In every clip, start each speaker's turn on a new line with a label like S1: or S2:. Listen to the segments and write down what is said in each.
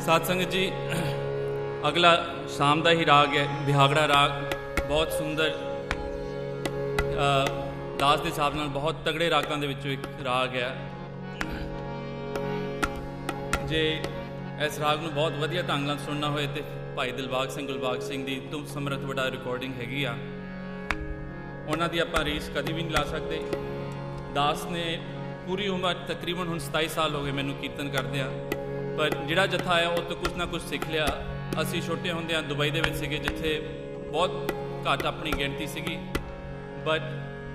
S1: साध संगत जी, अगला शाम का ही राग है बिहागड़ा राग। बहुत सुंदर दास के हिसाब नाल बहुत तगड़े रागां दे विचों एक राग है। जे इस राग नूं बहुत वधिया ढंग नाल सुनना होए तो भाई दिलबाग सिंह की तुम समर्थ वड्डा रिकॉर्डिंग हैगी आ। उन्हां दी आपां रीस कदी भी नहीं ला सकते। दास ने पूरी उम्र तकरीबन हुण 27 साल हो गए मैनूं कीर्तन करदिआं, पर जिहड़ा जत्था है वो तो कुछ ना कुछ सीख लिया। असी छोटे होंदिआं दुबई दे विच सीगे जिथे बहुत घट अपनी गिणती सीगी, बट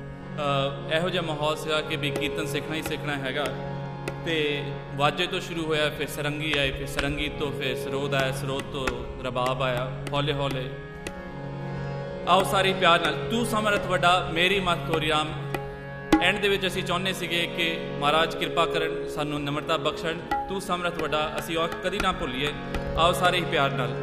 S1: इहो जिहा माहौल सीगा कि भी कीर्तन सीखना ही सीखना हैगा। तो वाजे तो शुरू होया, फिर सरंगी आए, फिर सरंगी तो फिर सरोद आया, सरोद तो रबाब आया, हौले हौले। आओ सारी प्यार नाल तू समर्थ वड्डा मेरी मत तोरी राम। एंड दे विच असीं चाहुंदे सीगे कि महाराज कृपा करन, सानूं नम्रता बख्शण, तू समर्थ वड्डा असीं और कदी ना भुल्लीए। आओ सारे ही प्यार नाल।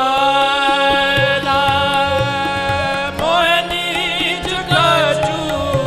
S2: मोहनी चकाचू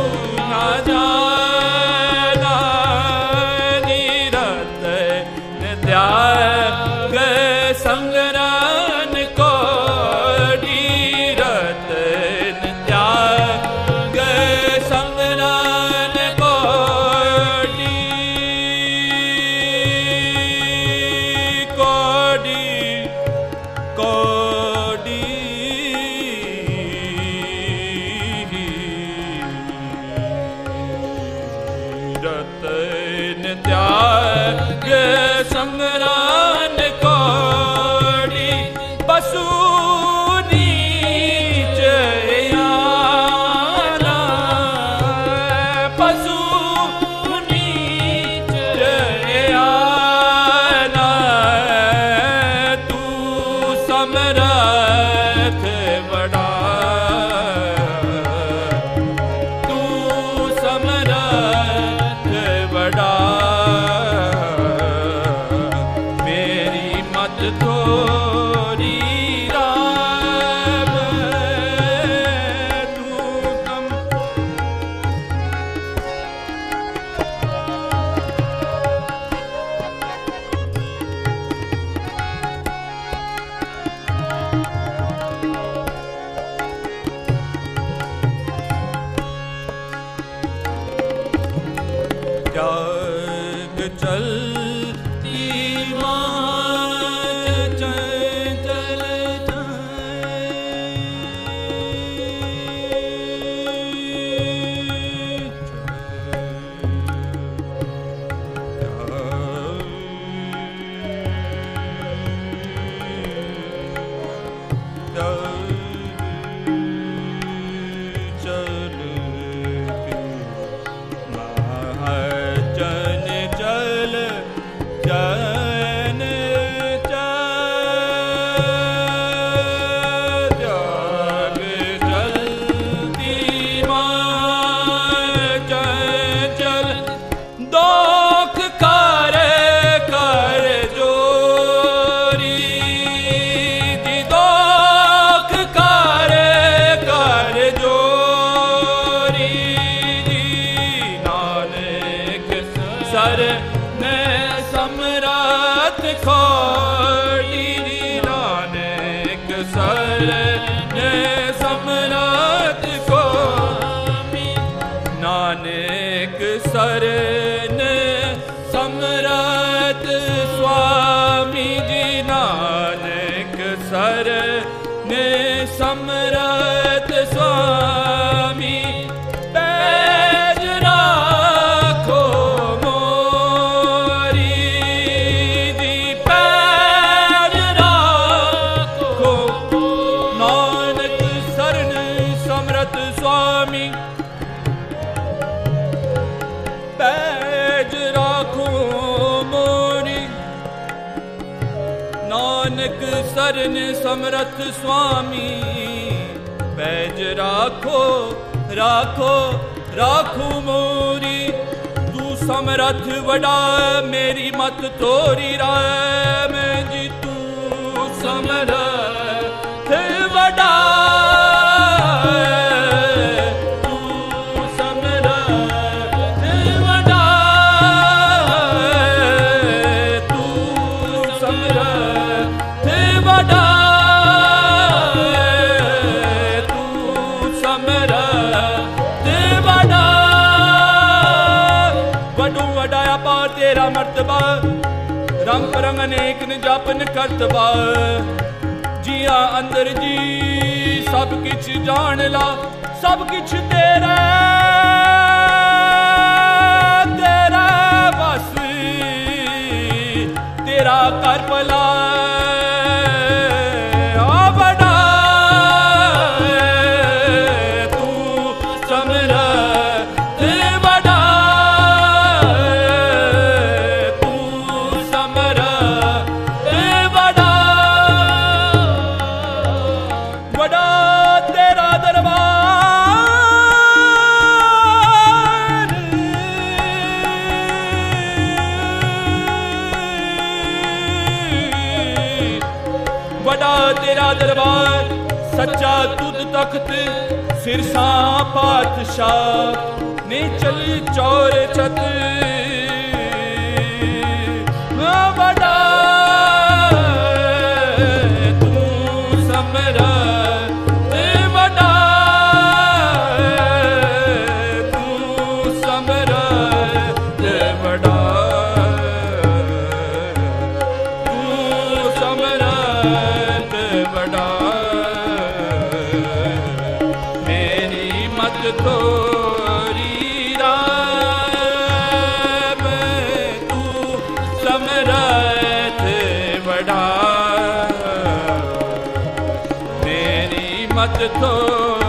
S1: रतन त्याग संग्राम कोड़ी बसु नीच आना पशु नीच आना तू समरथ बड़ा तू समरथ बड़ा मेरी मत थोड़ी राम तू कम त्याग चलती माँ चंचल सर ने समरथ खोड़ी नानक सर ने समरथ खोड़ी नानक सर ने समरथ स्वामी जी नानक सर ने समरथ स्वामी पैज राखो स्वामी पैज राखो मोरी नानक सरन समरथ स्वामी पैज राखो राखो राखो मोरी तू समरथ वड़ा मेरी मत तोरी राय में जी तू समरथ वड़ा तेरा मर्तबा रंग रंग अनेक न जापन करतबा जिया अंदर जी सब किछ जान ला सब किछ तेरा तेरा बस तेरा कर भला तेरा दरबार सच्चा तुद तख्त सिरसा पातशाह ने चल चौर छत बड़ा तू समरथ बड़ा तू समरथ बड़ा तू समरथ बड़ा मेरी मत थोरी राय मत छोड़